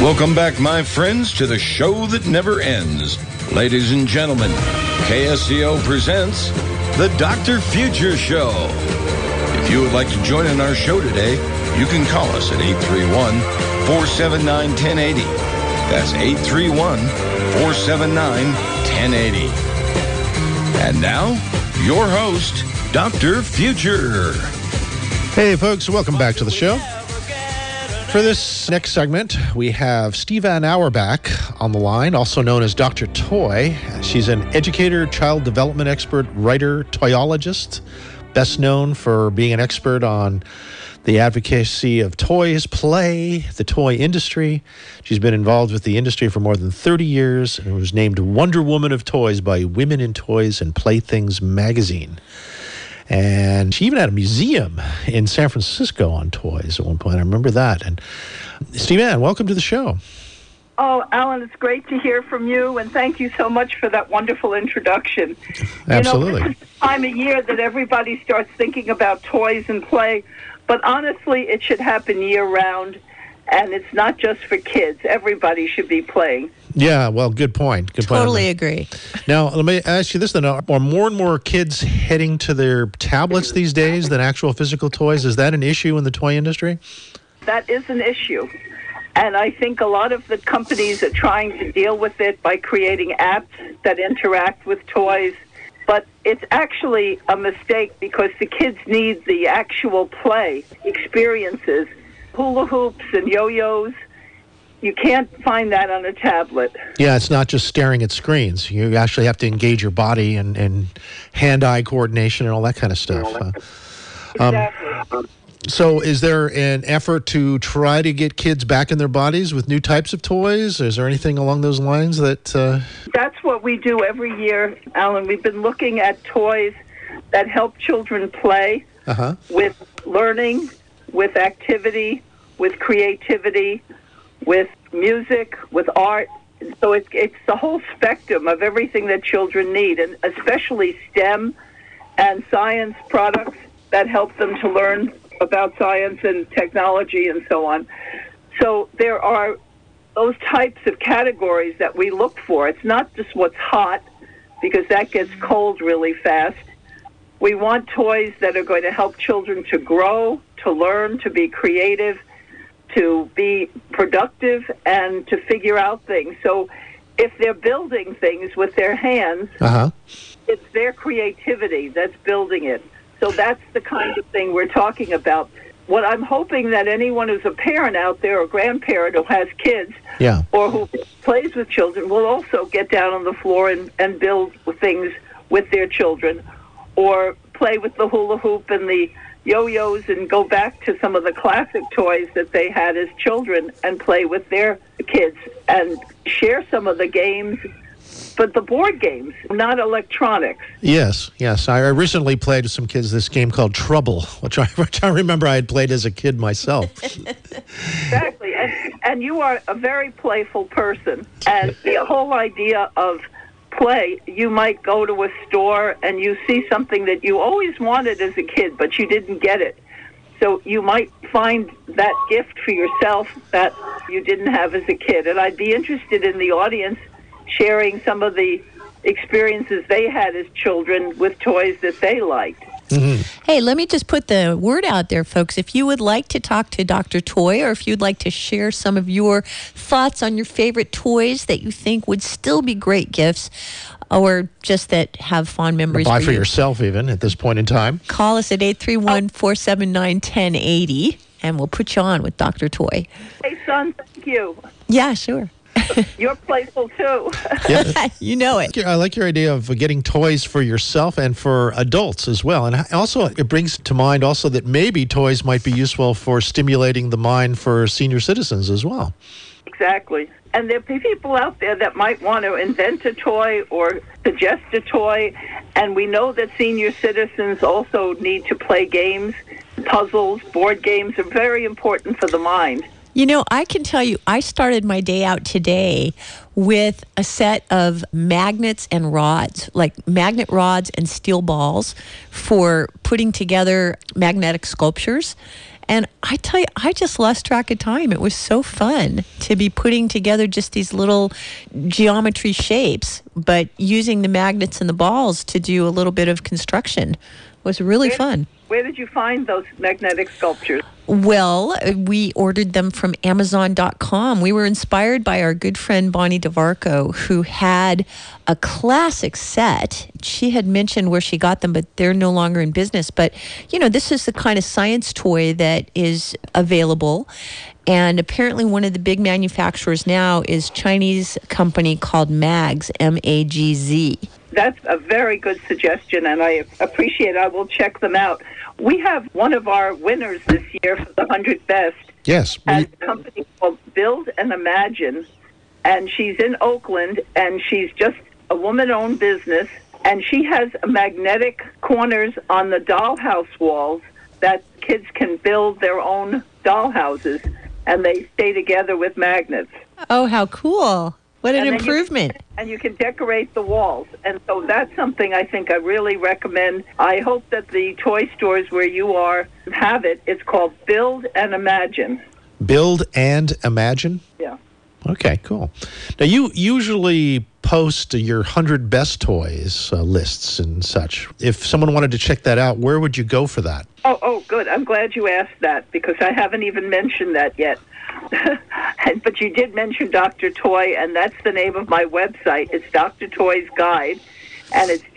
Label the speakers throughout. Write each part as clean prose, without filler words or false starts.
Speaker 1: Welcome back, my friends, to the show that never ends. Ladies and gentlemen, KSCO presents the Dr. Future Show. If you would like to join in our show today, you can call us at 831-479-1080. That's 831-479-1080. And now, your host, Dr. Future.
Speaker 2: Hey, folks, welcome back to the show. For this next segment, we have Steve-Ann Auerbach on the line, also known as Dr. Toy. She's an educator, child development expert, writer, toyologist, best known for being an expert on the advocacy of toys, play, the toy industry. She's been involved with the industry for more than 30 years and was named Wonder Woman of Toys by Women in Toys and Playthings magazine. And she even had a museum in San Francisco on toys at one point. I remember that. And Steve-Ann, welcome to the show.
Speaker 3: Oh, Alan, it's great to hear from you, and thank you so much for that wonderful introduction.
Speaker 2: Absolutely.
Speaker 3: This is the time of year that everybody starts thinking about toys and play, but honestly, it should happen year-round, and it's not just for kids. Everybody should be playing.
Speaker 2: Yeah, well, good point.
Speaker 4: Totally agree.
Speaker 2: Now, let me ask you this then. Are more and more kids heading to their tablets these days than actual physical toys? Is that an issue in the toy industry?
Speaker 3: That is an issue. And I think a lot of the companies are trying to deal with it by creating apps that interact with toys. But it's actually a mistake because the kids need the actual play experiences. Hula hoops and yo-yos. You can't find that on a tablet.
Speaker 2: Yeah, it's not just staring at screens. You actually have to engage your body and hand-eye coordination and all that kind of stuff.
Speaker 3: Exactly.
Speaker 2: So is there an effort to try to get kids back in their bodies with new types of toys? Is there anything along those lines that...
Speaker 3: That's what we do every year, Alan. We've been looking at toys that help children play with learning, with activity, with creativity, with music, with art. So it's the whole spectrum of everything that children need, and especially STEM and science products that help them to learn about science and technology and so on. So there are those types of categories that we look for. It's not just what's hot, because that gets cold really fast. We want toys that are going to help children to grow, to learn, to be creative, to be productive, and to figure out things. So if they're building things with their hands, it's their creativity that's building it. So that's the kind of thing we're talking about. What I'm hoping that anyone who's a parent out there or grandparent who has kids or who plays with children will also get down on the floor and build things with their children, or play with the hula hoop and the yo-yos and go back to some of the classic toys that they had as children and play with their kids and share some of the games, but the board games, not electronics.
Speaker 2: Yes. I recently played with some kids this game called Trouble, which I remember I had played as a kid myself.
Speaker 3: Exactly. And you are a very playful person. And the whole idea of play, you might go to a store and you see something that you always wanted as a kid, but you didn't get it. So you might find that gift for yourself that you didn't have as a kid. And I'd be interested in the audience sharing some of the experiences they had as children with toys that they liked.
Speaker 4: Mm-hmm. Hey, let me just put the word out there, folks. If you would like to talk to Dr. Toy, or if you'd like to share some of your thoughts on your favorite toys that you think would still be great gifts, or just that have fond memories
Speaker 2: buy for yourself even at this point in time,
Speaker 4: call us at 831-479-1080, and we'll put you on with Dr. Toy.
Speaker 3: Hey, son, thank you.
Speaker 4: Yeah, sure.
Speaker 3: You're playful, too.
Speaker 4: Yeah. You know it.
Speaker 2: I like your idea of getting toys for yourself and for adults as well. And also, it brings to mind also that maybe toys might be useful for stimulating the mind for senior citizens as well.
Speaker 3: Exactly. And there are people out there that might want to invent a toy or suggest a toy. And we know that senior citizens also need to play games. Puzzles, board games are very important for the mind.
Speaker 4: You know, I can tell you, I started my day out today with a set of magnets and rods, like magnet rods and steel balls for putting together magnetic sculptures. And I tell you, I just lost track of time. It was so fun to be putting together just these little geometry shapes, but using the magnets and the balls to do a little bit of construction. It was really fun.
Speaker 3: Where did you find those magnetic sculptures?
Speaker 4: Well, we ordered them from Amazon.com. We were inspired by our good friend Bonnie DeVarco, who had a classic set. She had mentioned where she got them, but they're no longer in business. But, you know, this is the kind of science toy that is available. And apparently one of the big manufacturers now is a Chinese company called Magz, M-A-G-Z.
Speaker 3: That's a very good suggestion, and I appreciate it. I will check them out. We have one of our winners this year for the 100 Best.
Speaker 2: Yes.
Speaker 3: Has a company called Build and Imagine, and she's in Oakland, and she's just a woman-owned business, and she has magnetic corners on the dollhouse walls that kids can build their own dollhouses, and they stay together with magnets.
Speaker 4: Oh, how cool. What an improvement.
Speaker 3: And you can decorate the walls. And so that's something I think I really recommend. I hope that the toy stores where you are have it. It's called Build and Imagine.
Speaker 2: Build and Imagine?
Speaker 3: Yeah.
Speaker 2: Okay, cool. Now, you usually post your 100 best toys lists and such. If someone wanted to check that out, where would you go for that?
Speaker 3: Oh, good. I'm glad you asked that because I haven't even mentioned that yet. But you did mention Dr. Toy, and that's the name of my website. It's Dr. Toy's Guide, and it's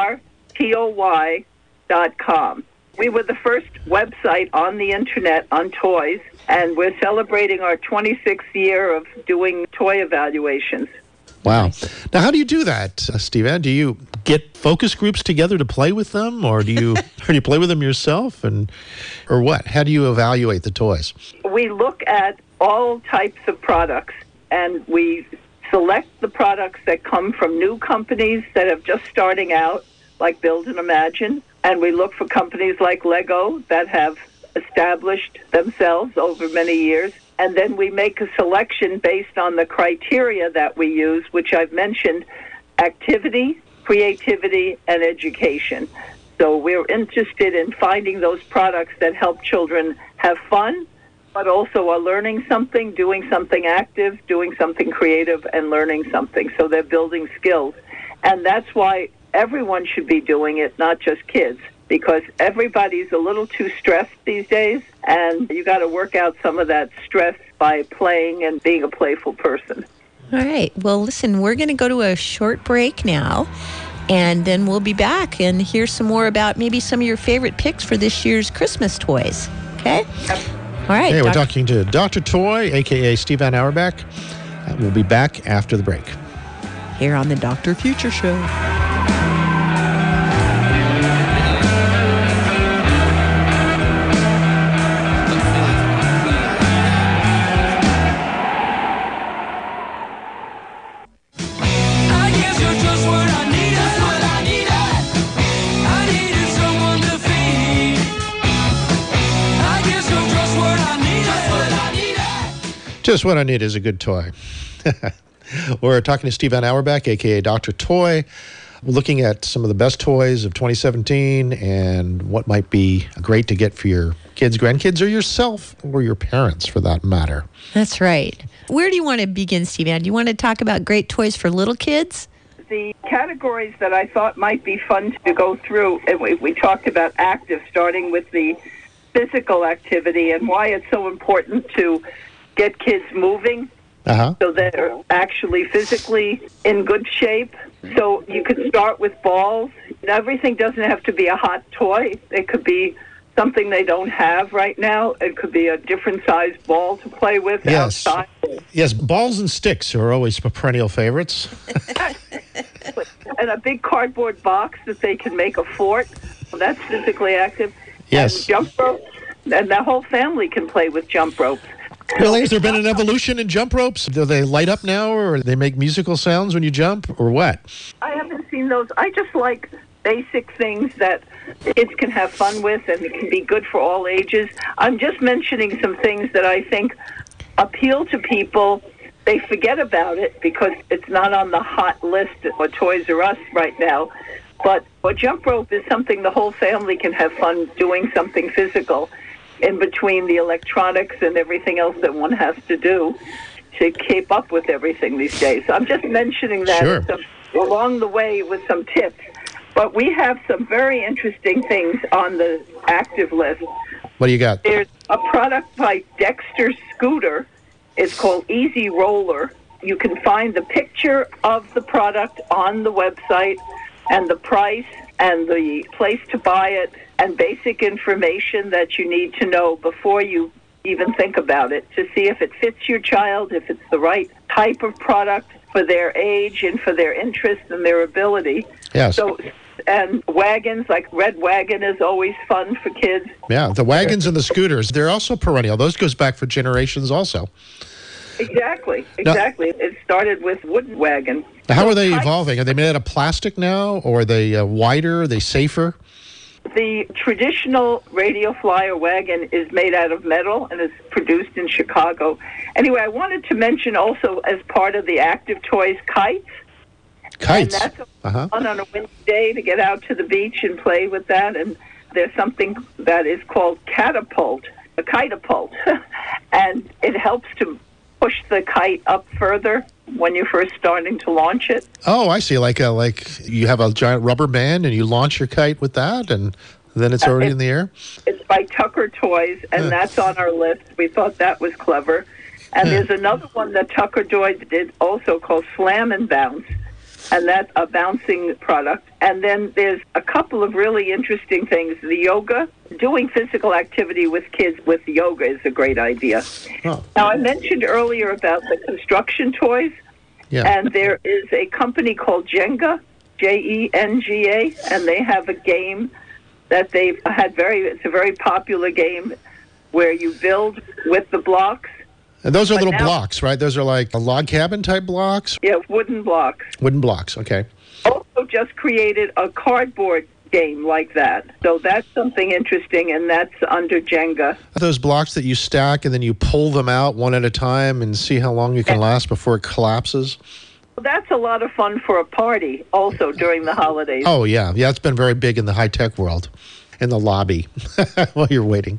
Speaker 3: drtoy.com. We were the first website on the Internet on toys, and we're celebrating our 26th year of doing toy evaluations.
Speaker 2: Wow. Now, how do you do that, Steve-Ann? Do you get focus groups together to play with them, or do you play with them yourself, or what? How do you evaluate the toys?
Speaker 3: We look at all types of products, and we select the products that come from new companies that are just starting out, like Build and Imagine, and we look for companies like Lego that have established themselves over many years. And then we make a selection based on the criteria that we use, which I've mentioned, activity, creativity, and education. So we're interested in finding those products that help children have fun, but also are learning something, doing something active, doing something creative, and learning something. So they're building skills. And that's why everyone should be doing it, not just kids, because everybody's a little too stressed these days, and you got to work out some of that stress by playing and being a playful person.
Speaker 4: All right. Well, listen, we're going to go to a short break now, and then we'll be back and hear some more about maybe some of your favorite picks for this year's Christmas toys. Okay?
Speaker 3: Yep.
Speaker 4: All right.
Speaker 2: Hey, we're talking to Dr. Toy, a.k.a. Steve-Ann Auerbach. We'll be back after the break.
Speaker 4: Here on the Dr. Future Show.
Speaker 2: Just what I need is a good toy. We're talking to Steve-Ann Auerbach, a.k.a. Dr. Toy, looking at some of the best toys of 2017 and what might be great to get for your kids, grandkids, or yourself, or your parents, for that matter.
Speaker 4: That's right. Where do you want to begin, Steve-Ann? Do you want to talk about great toys for little kids?
Speaker 3: The categories that I thought might be fun to go through, and we talked about active, starting with the physical activity and why it's so important to get kids moving so they're actually physically in good shape. So you could start with balls. Everything doesn't have to be a hot toy. It could be something they don't have right now. It could be a different size ball to play with outside.
Speaker 2: Yes, balls and sticks are always perennial favorites.
Speaker 3: And a big cardboard box that they can make a fort. That's physically active.
Speaker 2: Yes.
Speaker 3: And jump ropes. And the whole family can play with jump ropes.
Speaker 2: Really? Has there been an evolution in jump ropes? Do they light up now, or they make musical sounds when you jump, or what?
Speaker 3: I haven't seen those. I just like basic things that kids can have fun with, and it can be good for all ages. I'm just mentioning some things that I think appeal to people. They forget about it because it's not on the hot list for Toys R Us right now. But a jump rope is something the whole family can have fun doing, something physical. in between the electronics and everything else that one has to do to keep up with everything these days. So I'm just mentioning that along the way with some tips. But we have some very interesting things on the active list.
Speaker 2: What do you got?
Speaker 3: There's a product by Dexter Scooter. It's called Easy Roller. You can find the picture of the product on the website and the price and the place to buy it and basic information that you need to know before you even think about it to see if it fits your child, if it's the right type of product for their age and for their interest and their ability.
Speaker 2: Yes.
Speaker 3: And wagons, like Red Wagon is always fun for kids.
Speaker 2: Yeah, the wagons and the scooters, they're also perennial. Those goes back for generations also.
Speaker 3: Exactly. It started with wooden wagon.
Speaker 2: How are they evolving? Are they made out of plastic now, or are they wider? Are they safer?
Speaker 3: The traditional radio flyer wagon is made out of metal and is produced in Chicago. Anyway, I wanted to mention also as part of the active toys, kites.
Speaker 2: Kites.
Speaker 3: And that's fun on a windy day to get out to the beach and play with that. And there's something that is called a kitapult. And it helps to push the kite up further when you're first starting to launch it.
Speaker 2: Oh, I see. Like you have a giant rubber band and you launch your kite with that, and then it's already in the air?
Speaker 3: It's by Tucker Toys, and that's on our list. We thought that was clever. And there's another one that Tucker Toys did also called Slam and Bounce, and that's a bouncing product. And then there's a couple of really interesting things. The yoga, doing physical activity with kids with yoga is a great idea. Oh. Now, I mentioned earlier about the construction toys, and there is a company called Jenga, Jenga, and they have a game that they've had it's a very popular game where you build with the blocks.
Speaker 2: And those are little blocks, right? Those are like a log cabin type blocks?
Speaker 3: Yeah, wooden blocks.
Speaker 2: Wooden blocks, okay.
Speaker 3: Also just created a cardboard game like that. So that's something interesting, and that's under Jenga.
Speaker 2: Are those blocks that you stack and then you pull them out one at a time and see how long you can last before it collapses?
Speaker 3: Well, that's a lot of fun for a party also during the holidays.
Speaker 2: Oh, yeah. Yeah, it's been very big in the high-tech world. In the lobby while you're waiting.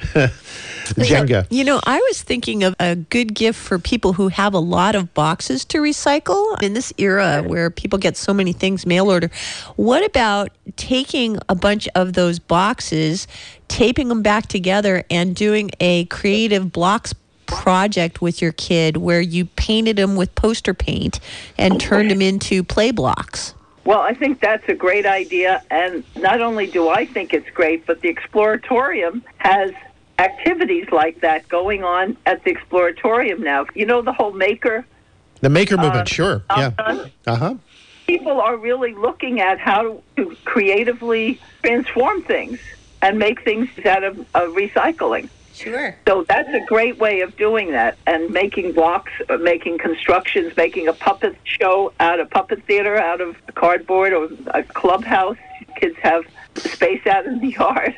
Speaker 2: Jenga.
Speaker 4: You know, I was thinking of a good gift for people who have a lot of boxes to recycle. In this era where people get so many things mail order, what about taking a bunch of those boxes, taping them back together, and doing a creative blocks project with your kid where you painted them with poster paint and turned them into play blocks?
Speaker 3: Well, I think that's a great idea, and not only do I think it's great, but the Exploratorium has activities like that going on at the Exploratorium now. You know the whole maker?
Speaker 2: The maker movement, sure. Yeah. Uh-huh.
Speaker 3: People are really looking at how to creatively transform things and make things out of recycling.
Speaker 4: Sure.
Speaker 3: So that's a great way of doing that, and making blocks, making constructions, making a puppet show puppet theater out of cardboard, or a clubhouse. Kids have space out in the yard.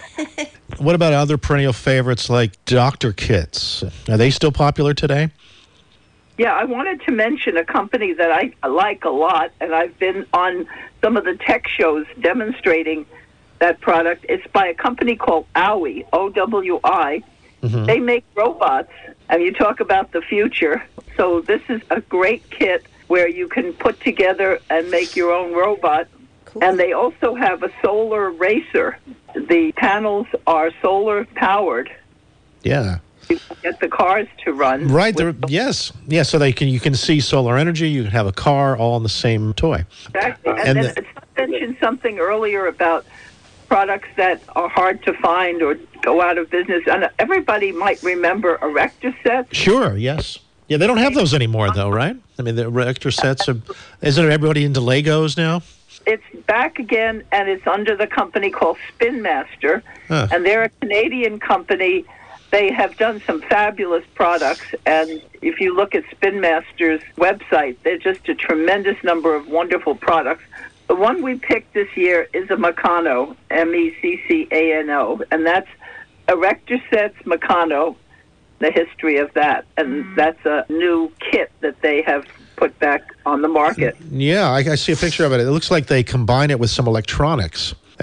Speaker 2: What about other perennial favorites like Dr. Kits? Are they still popular today?
Speaker 3: Yeah, I wanted to mention a company that I like a lot, and I've been on some of the tech shows demonstrating that product. It's by a company called OWI, O-W-I. Mm-hmm. They make robots, and you talk about the future. So this is a great kit where you can put together and make your own robot. Cool. And they also have a solar racer. The panels are solar powered.
Speaker 2: Yeah.
Speaker 3: You can get the cars to run.
Speaker 2: Right. Yes. Yeah, so you can see solar energy, you can have a car all in the same toy.
Speaker 3: Exactly. And then I mentioned something earlier about products that are hard to find or go out of business. And everybody might remember Erector sets.
Speaker 2: Sure, yes. Yeah, they don't have those anymore, though, right? I mean, the Erector sets isn't everybody into Legos now?
Speaker 3: It's back again, and it's under the company called Spin Master. And they're a Canadian company. They have done some fabulous products. And if you look at Spin Master's website, there's just a tremendous number of wonderful products. The one we picked this year is a Meccano, M-E-C-C-A-N-O, and that's Erector Sets Meccano, the history of that. And that's a new kit that they have put back on the market.
Speaker 2: Yeah, I see a picture of it. It looks like they combine it with some electronics.
Speaker 3: Right.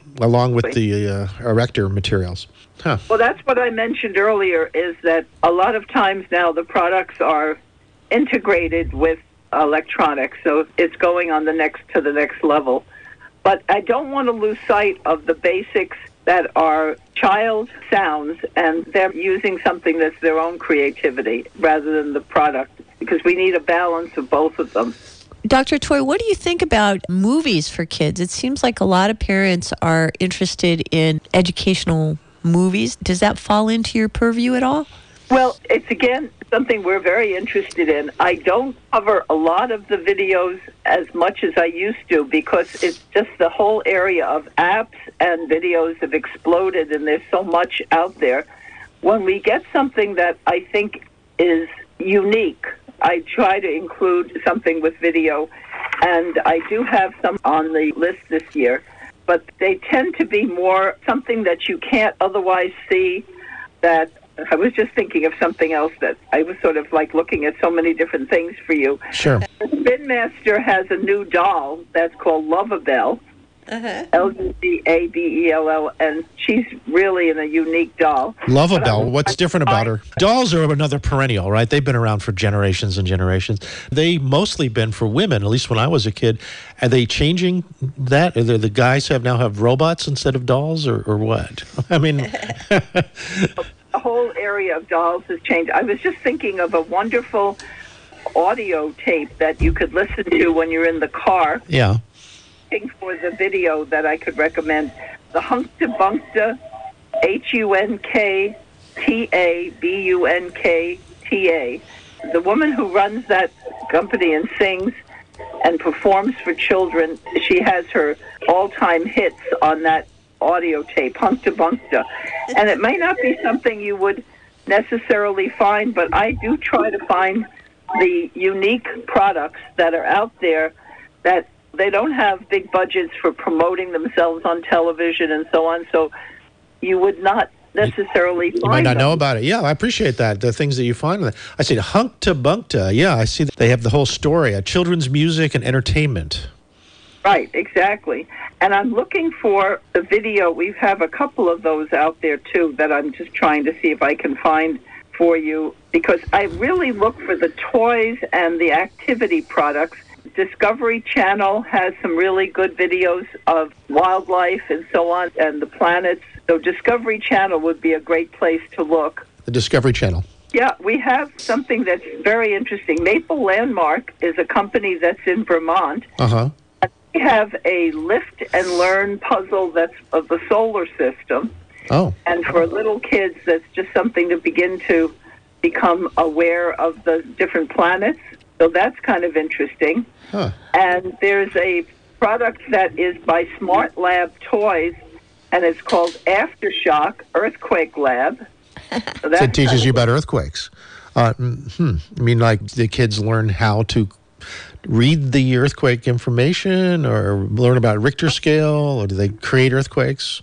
Speaker 2: along with the erector materials. Huh.
Speaker 3: Well, that's what I mentioned earlier, is that a lot of times now the products are integrated with electronics, so it's going on to the next level. But I don't want to lose sight of the basics that are child sounds, and they're using something that's their own creativity rather than the product, because we need a balance of both of them.
Speaker 4: Dr. Toy, what do you think about movies for kids? It seems like a lot of parents are interested in educational movies. Does that fall into your purview at all?
Speaker 3: Well, it's, again, something we're very interested in. I don't cover a lot of the videos as much as I used to, because it's just the whole area of apps and videos have exploded, and there's so much out there. When we get something that I think is unique, I try to include something with video, and I do have some on the list this year, but they tend to be more something that you can't otherwise see. That I was just thinking of something else that I was sort of like looking at so many different things for you.
Speaker 2: Sure.
Speaker 3: Spin Master has a new doll that's called Love-A-Bell. L-U-V-A-B-E-L-L, and she's really a unique doll.
Speaker 2: Love-A-Bell, what's different about her? Dolls are another perennial, right? They've been around for generations and generations. They mostly been for women, at least when I was a kid. Are they changing that? Are the guys now have robots instead of dolls, or what? I mean...
Speaker 3: The whole area of dolls has changed. I was just thinking of a wonderful audio tape that you could listen to when you're in the car.
Speaker 2: Yeah.
Speaker 3: For the video that I could recommend, the Hunkta Bunkta, Hunkta, the woman who runs that company and sings and performs for children, she has her all-time hits on that audio tape, Hunkta Bunkta. And it may not be something you would necessarily find, but I do try to find the unique products that are out there that they don't have big budgets for promoting themselves on television and so on, so you would not necessarily find
Speaker 2: You might not
Speaker 3: them.
Speaker 2: know about it. Yeah, I appreciate that, the things that you find. I see the Hunkta Bunkta. Yeah, I see that they have the whole story, children's music and entertainment.
Speaker 3: Right, exactly. And I'm looking for the video. We have a couple of those out there, too, that I'm just trying to see if I can find for you, because I really look for the toys and the activity products. Discovery Channel has some really good videos of wildlife and so on, and the planets. So Discovery Channel would be a great place to look.
Speaker 2: The Discovery Channel.
Speaker 3: Yeah, we have something that's very interesting. Maple Landmark is a company that's in Vermont.
Speaker 2: Uh-huh.
Speaker 3: We have a lift and learn puzzle that's of the solar system.
Speaker 2: Oh.
Speaker 3: And for little kids, that's just something to begin to become aware of the different planets. So that's kind of interesting.
Speaker 2: Huh.
Speaker 3: And there's a product that is by Smart Lab Toys, and it's called Aftershock Earthquake Lab. So
Speaker 2: it teaches you about earthquakes. I mean, like the kids learn how to read the earthquake information or learn about Richter scale, or do they create earthquakes?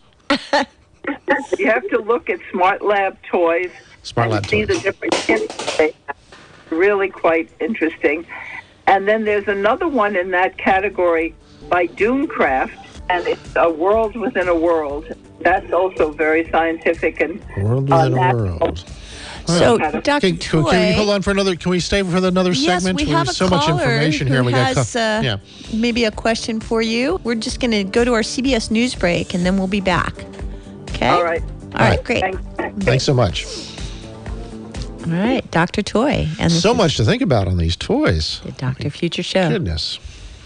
Speaker 3: You have to look at Smart Lab Toys and see the different kits they have. Really quite interesting. And then there's another one in that category by Doomcraft, and it's a world within a world. That's also very scientific and
Speaker 2: world within a world.
Speaker 4: So, Dr. Toy,
Speaker 2: can we hold on for another? Can we stay for another segment?
Speaker 4: Yes, we have
Speaker 2: so much information here.
Speaker 4: We has maybe a question for you. We're just going to go to our CBS News break, and then we'll be back. Okay.
Speaker 3: All right.
Speaker 4: All right. Great.
Speaker 2: Thanks so much.
Speaker 4: All right, Dr. Toy. And
Speaker 2: so much to think about on these toys.
Speaker 4: The Dr. Future Show.
Speaker 2: Goodness.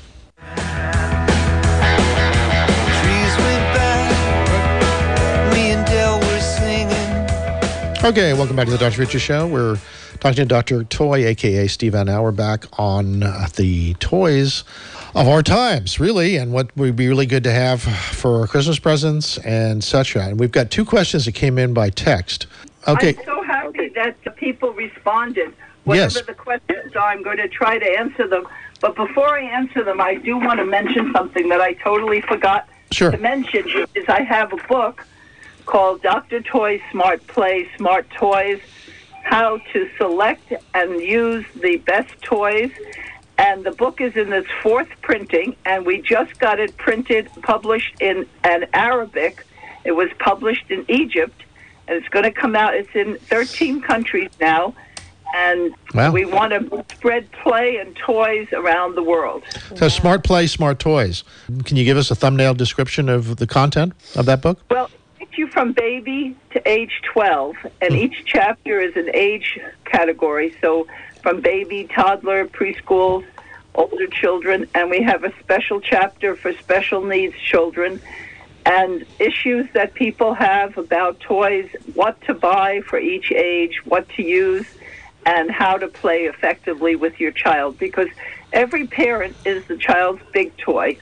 Speaker 2: Okay, welcome back to the Dr. Future Show. We're talking to Dr. Toy, a.k.a. Steve Van Auerbach, on the toys of our times, really, and what would be really good to have for Christmas presents and such. And we've got two questions that came in by text. Okay.
Speaker 3: I'm so happy that the people responded. Whatever the questions are, I'm going to try to answer them. But before I answer them, I do want to mention something that I totally forgot to mention, which is I have a book called Dr. Toy Smart Play, Smart Toys, How to Select and Use the Best Toys. And the book is in its 4th printing, and we just got it published in Arabic. It was published in Egypt, and it's going to come out. It's in 13 countries now, and we want to spread play and toys around the world.
Speaker 2: So smart play, smart toys. Can you give us a thumbnail description of the content of that book?
Speaker 3: Well, it takes you from baby to age 12, and each chapter is an age category. So from baby, toddler, preschool, older children, and we have a special chapter for special needs children and issues that people have about toys, what to buy for each age, what to use, and how to play effectively with your child, because every parent is the child's big toy,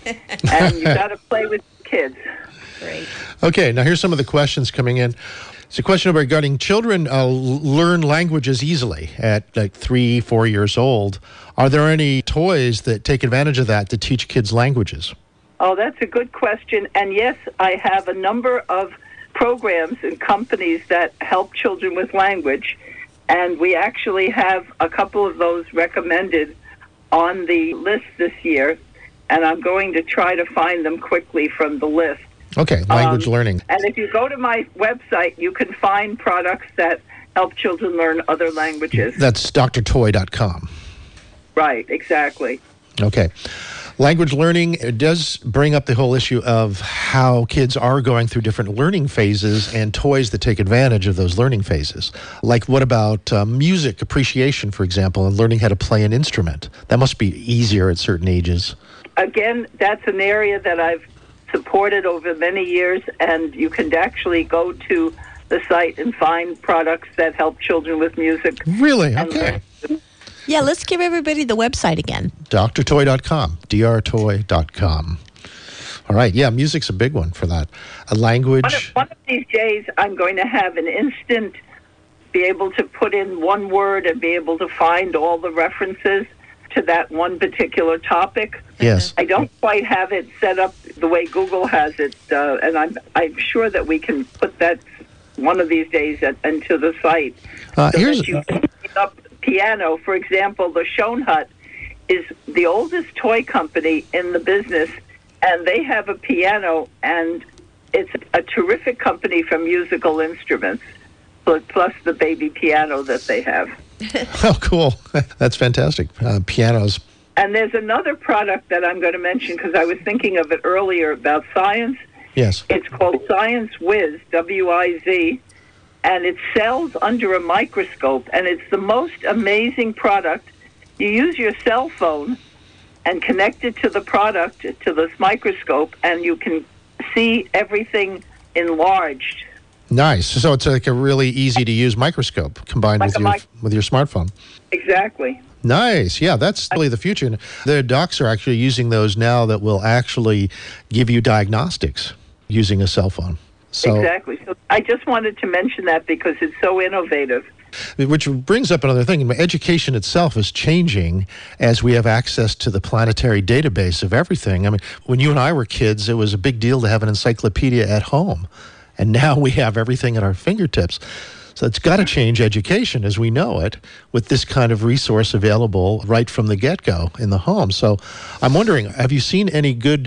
Speaker 3: and you got to play with kids.
Speaker 4: Great.
Speaker 2: Okay, now here's some of the questions coming in. It's a question regarding children learn languages easily at like 3-4 years old. Are there any toys that take advantage of that to teach kids languages?
Speaker 3: Oh, that's a good question. And yes, I have a number of programs and companies that help children with language. And we actually have a couple of those recommended on the list this year. And I'm going to try to find them quickly from the list.
Speaker 2: Okay, language learning.
Speaker 3: And if you go to my website, you can find products that help children learn other languages.
Speaker 2: That's drtoy.com.
Speaker 3: Right, exactly.
Speaker 2: Okay. Language learning, it does bring up the whole issue of how kids are going through different learning phases and toys that take advantage of those learning phases. Like what about music appreciation, for example, and learning how to play an instrument? That must be easier at certain ages.
Speaker 3: Again, that's an area that I've supported over many years, and you can actually go to the site and find products that help children with music.
Speaker 2: Really? Okay.
Speaker 4: Yeah, let's give everybody the website again.
Speaker 2: drtoy.com, drtoy.com. All right, yeah, music's a big one for that. A language.
Speaker 3: One of these days, I'm going to have an instant, be able to put in one word and be able to find all the references to that one particular topic.
Speaker 2: Yes.
Speaker 3: I don't quite have it set up the way Google has it, and I'm sure that we can put that one of these days into the site.
Speaker 2: Here's
Speaker 3: that you can pick up piano. For example, the Schoenhut is the oldest toy company in the business, and they have a piano, and it's a terrific company for musical instruments, plus the baby piano that they have.
Speaker 2: Oh, cool. That's fantastic. Pianos.
Speaker 3: And there's another product that I'm going to mention because I was thinking of it earlier about science.
Speaker 2: Yes.
Speaker 3: It's called Science Wiz, W-I-Z, and it sells under a microscope, and it's the most amazing product. You use your cell phone and connect it to the product, to this microscope, and you can see everything enlarged.
Speaker 2: Nice. So it's like a really easy-to-use microscope combined with your smartphone.
Speaker 3: Exactly.
Speaker 2: Nice. Yeah, that's really the future. The docs are actually using those now that will actually give you diagnostics using a cell phone. So,
Speaker 3: exactly. So I just wanted to mention that because it's so innovative.
Speaker 2: Which brings up another thing. Education itself is changing as we have access to the planetary database of everything. I mean, when you and I were kids, it was a big deal to have an encyclopedia at home. And now we have everything at our fingertips. So it's got to change education as we know it with this kind of resource available right from the get-go in the home. So I'm wondering, have you seen any good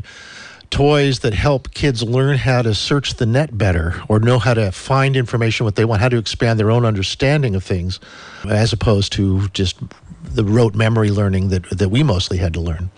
Speaker 2: toys that help kids learn how to search the net better or know how to find information what they want, how to expand their own understanding of things as opposed to just the rote memory learning that we mostly had to learn?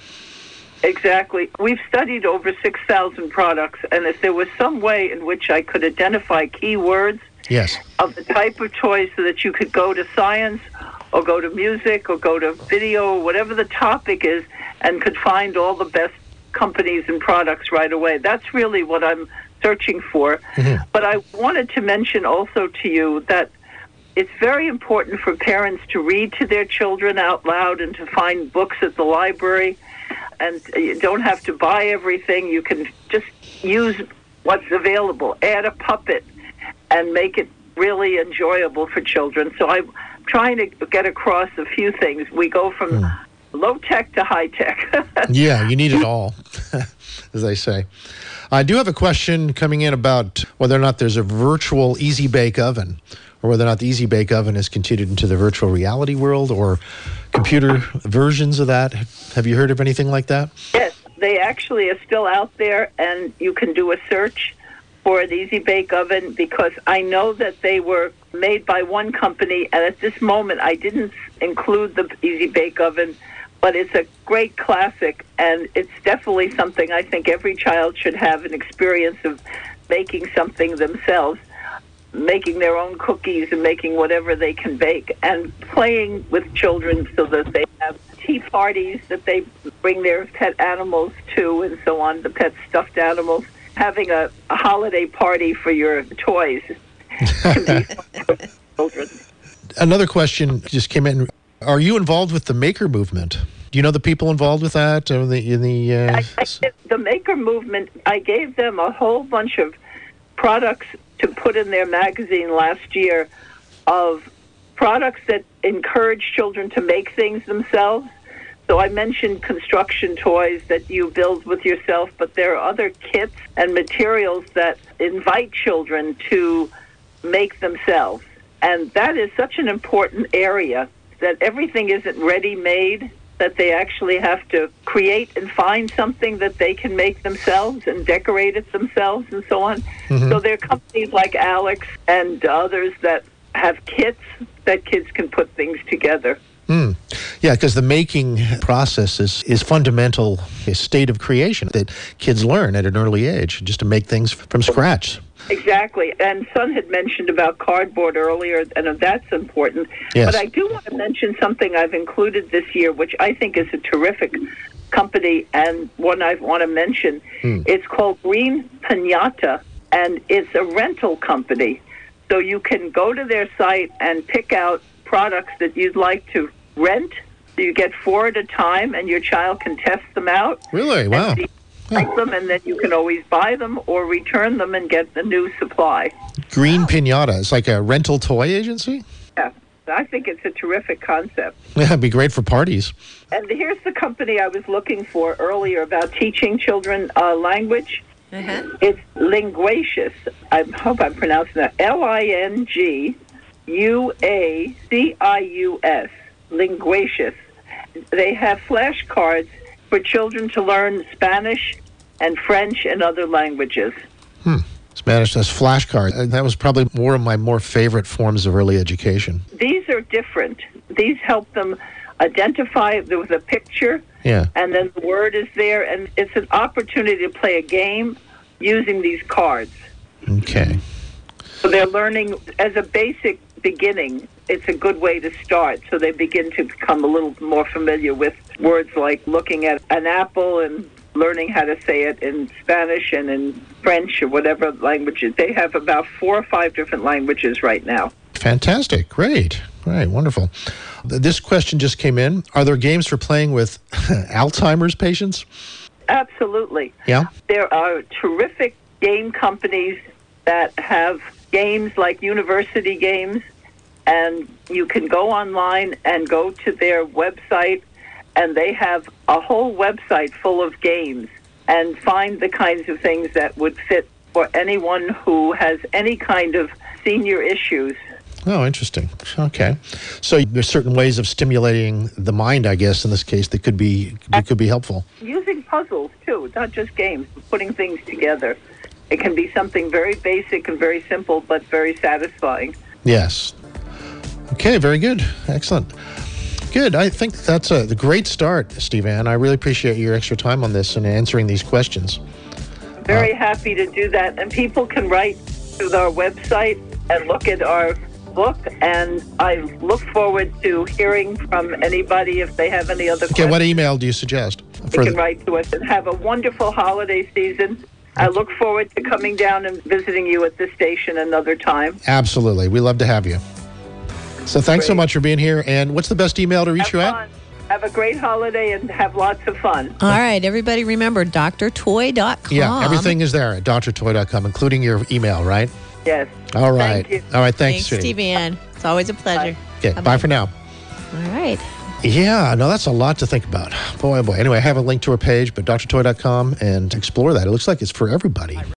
Speaker 3: Exactly. We've studied over 6,000 products, and if there was some way in which I could identify keywords of the type of toys so that you could go to science or go to music or go to video, whatever the topic is, and could find all the best companies and products right away. That's really what I'm searching for. Mm-hmm. But I wanted to mention also to you that it's very important for parents to read to their children out loud and to find books at the library. And you don't have to buy everything. You can just use what's available. Add a puppet and make it really enjoyable for children. So I'm trying to get across a few things. We go from low-tech to high-tech.
Speaker 2: Yeah, you need it all, as they say. I do have a question coming in about whether or not there's a virtual easy bake oven or whether or not the Easy Bake Oven is continued into the virtual reality world or computer versions of that. Have you heard of anything like that?
Speaker 3: Yes, they actually are still out there, and you can do a search for an Easy Bake Oven, because I know that they were made by one company, and at this moment I didn't include the Easy Bake Oven, but it's a great classic, and it's definitely something I think every child should have an experience of making something themselves, making their own cookies and making whatever they can bake, and playing with children so that they have tea parties that they bring their pet animals to and so on, the pet stuffed animals. Having a holiday party for your toys can be fun for children.
Speaker 2: Another question just came in. Are you involved with the maker movement? Do you know the people involved with that?
Speaker 3: I the maker movement, I gave them a whole bunch of products to put in their magazine last year of products that encourage children to make things themselves. So I mentioned construction toys that you build with yourself, but there are other kits and materials that invite children to make themselves. And that is such an important area, that everything isn't ready-made, that they actually have to create and find something that they can make themselves and decorate it themselves and so on. Mm-hmm. So there are companies like Alex and others that have kits that kids can put things together.
Speaker 2: Mm. Yeah, because the making process is fundamental, a state of creation that kids learn at an early age, just to make things from scratch.
Speaker 3: Exactly. And Son had mentioned about cardboard earlier, and that's important.
Speaker 2: Yes.
Speaker 3: But I do want to mention something I've included this year, which I think is a terrific company and one I want to mention. It's called Green Piñata, and it's a rental company. So you can go to their site and pick out products that you'd like to rent. You get 4 at a time, and your child can test them out.
Speaker 2: Really? Wow.
Speaker 3: Like them, and then you can always buy them or return them and get the new supply.
Speaker 2: Green Piñata. It's like a rental toy agency?
Speaker 3: Yeah. I think it's a terrific concept.
Speaker 2: Yeah, it'd be great for parties.
Speaker 3: And here's the company I was looking for earlier about teaching children language. Mm-hmm. It's Linguacious. I hope I'm pronouncing that. Linguacius. Linguacious. They have flashcards for children to learn Spanish and French and other languages.
Speaker 2: Spanish has flashcards. That was probably one of my more favorite forms of early education.
Speaker 3: These are different. These help them identify. There was a picture, and then the word is there, and it's an opportunity to play a game using these cards.
Speaker 2: Okay.
Speaker 3: So they're learning as a basic beginning. It's a good way to start, so they begin to become a little more familiar with words like looking at an apple and learning how to say it in Spanish and in French or whatever languages. They have about 4 or 5 different languages right now.
Speaker 2: Fantastic. Great. Right. Wonderful. This question just came in. Are there games for playing with Alzheimer's patients?
Speaker 3: Absolutely.
Speaker 2: Yeah.
Speaker 3: There are terrific game companies that have games like university games, and you can go online and go to their website, and they have a whole website full of games, and find the kinds of things that would fit for anyone who has any kind of senior issues.
Speaker 2: Oh, interesting. Okay. So there's certain ways of stimulating the mind, I guess, in this case, that could be helpful.
Speaker 3: Using puzzles, too, not just games, putting things together. It can be something very basic and very simple, but very satisfying.
Speaker 2: Yes. Okay, very good. Excellent. Good. I think that's a great start, Steve Ann. I really appreciate your extra time on this and answering these questions.
Speaker 3: Very happy to do that. And people can write to our website and look at our book, and I look forward to hearing from anybody if they have any other questions.
Speaker 2: Okay, what email do you suggest?
Speaker 3: They can write to us, and have a wonderful holiday season. I look forward to coming down and visiting you at the station another time.
Speaker 2: Absolutely. We love to have you. So thanks so much for being here. And what's the best email to reach you at?
Speaker 3: Have a great holiday and have lots of fun.
Speaker 4: All right, everybody remember, drtoy.com.
Speaker 2: Yeah, everything is there at drtoy.com, including your email, right?
Speaker 3: Yes.
Speaker 2: All right.
Speaker 3: Thank you.
Speaker 2: All right, thanks,
Speaker 4: Steve Ann. It's always a pleasure.
Speaker 2: Okay, bye for now.
Speaker 4: All right.
Speaker 2: Yeah, no, that's a lot to think about. Boy, oh boy. Anyway, I have a link to her page, but drtoy.com, and explore that. It looks like it's for everybody.